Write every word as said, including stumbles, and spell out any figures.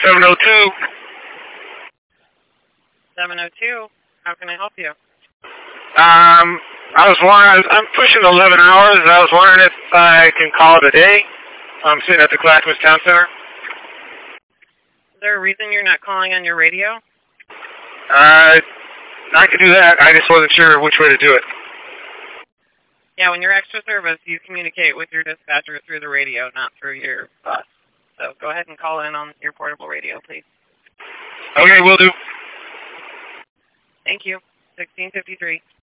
seven oh two. seven oh two, how can I help you? Um, I was wondering, I'm pushing eleven hours. I was wondering if I can call it a day. I'm sitting at the Clackamas Town Center. Is there a reason you're not calling on your radio? Uh, I could do that. I just wasn't sure which way to do it. Yeah, when you're extra service, you communicate with your dispatcher through the radio, not through your bus. So go ahead and call in on your portable radio, please. Okay, will do. Thank you. sixteen fifty-three.